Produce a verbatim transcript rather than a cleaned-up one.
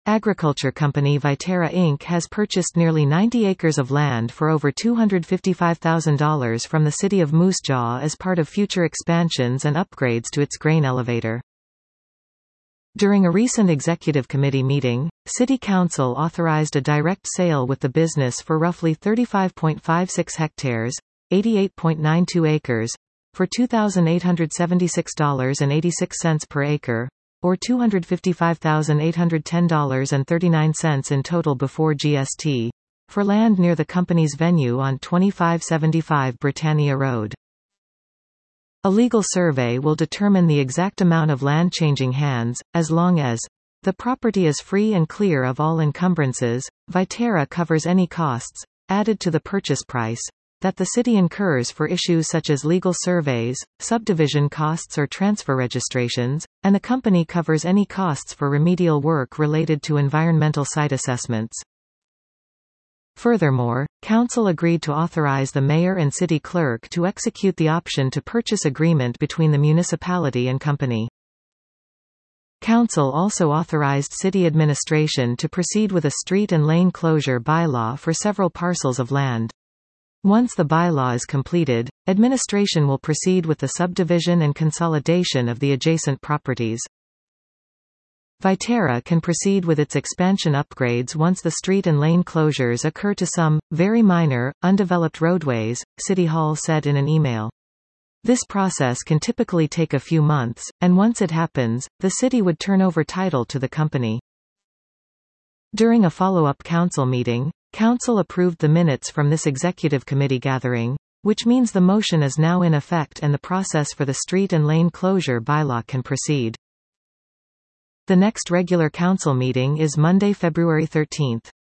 Agriculture company Viterra Incorporated has purchased nearly ninety acres of land for over two hundred fifty-five thousand dollars from the city of Moose Jaw as part of future expansions and upgrades to its grain elevator. During a recent executive committee meeting, City Council authorized a direct sale with the business for roughly thirty-five point five six hectares, eighty-eight point nine two acres, for two thousand eight hundred seventy-six dollars and eighty-six cents per acre, or two hundred fifty-five thousand eight hundred ten dollars and thirty-nine cents in total before G S T, for land near the company's venue on twenty-five seventy-five Britannia Road. A legal survey will determine the exact amount of land changing hands, as long as the property is free and clear of all encumbrances. Viterra covers any costs, added to the purchase price, that the city incurs for issues such as legal surveys, subdivision costs or transfer registrations, and the company covers any costs for remedial work related to environmental site assessments. Furthermore, Council agreed to authorize the mayor and city clerk to execute the option to purchase agreement between the municipality and company. Council also authorized city administration to proceed with a street and lane closure bylaw for several parcels of land. Once the bylaw is completed, administration will proceed with the subdivision and consolidation of the adjacent properties. Viterra can proceed with its expansion upgrades once the street and lane closures occur to some, very minor, undeveloped roadways, City Hall said in an email. This process can typically take a few months, and once it happens, the city would turn over title to the company. During a follow-up council meeting, Council approved the minutes from this executive committee gathering, which means the motion is now in effect and the process for the street and lane closure bylaw can proceed. The next regular council meeting is Monday, February thirteenth.